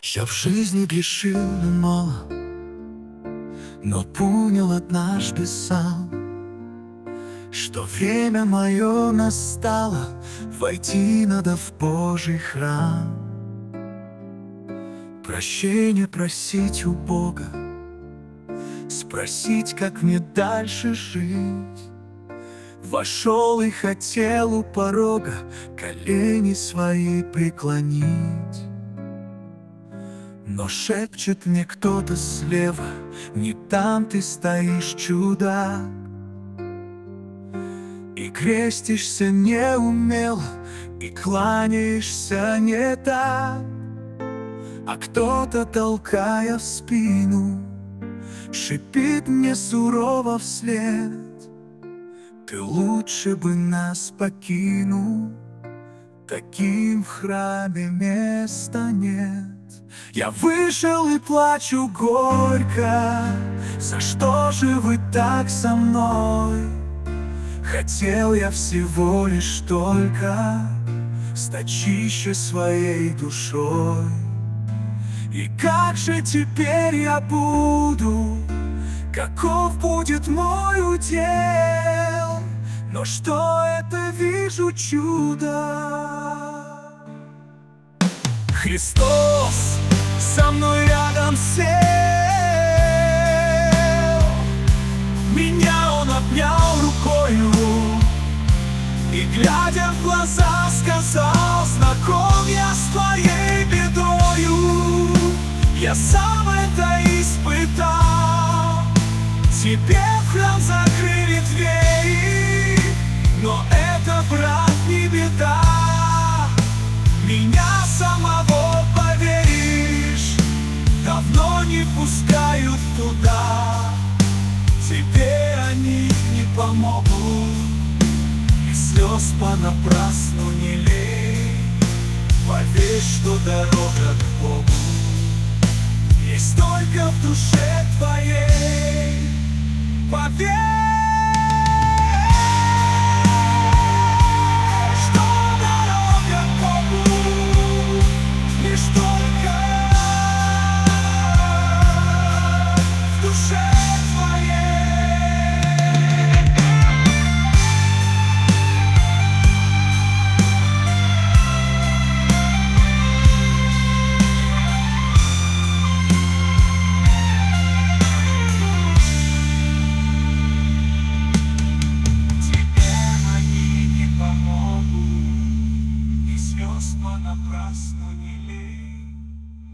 Я в жизни грешил немало, но понял однажды сам, что время мое настало, войти надо в Божий храм. Прощения просить у Бога, спросить, как мне дальше жить. Вошел и хотел у порога колени свои преклонить. Но шепчет мне кто-то слева: не там ты стоишь, чудак, и крестишься неумело, и кланяешься не так. А кто-то, толкая в спину, шипит мне сурово вслед: ты лучше бы нас покинул, таким в храме места нет. Я вышел и плачу горько: за что же вы так со мной? Хотел я всего лишь только стать чище своей душой. И как же теперь я буду? Каков будет мой удел? Но что это вижу чудо? Христос со мной рядом сел, меня Он обнял рукою и, глядя в глаза, сказал: знаком я с твоей бедою, я сам это испытал. Тебе в храм закрыли двери, но это, брат, не беда. Меня самого, поверишь, давно не пускают туда. Тебе они не помогут, и слез понапрасну не лей. Поверь, что дорога к Богу есть только в душе твоей. Поверь.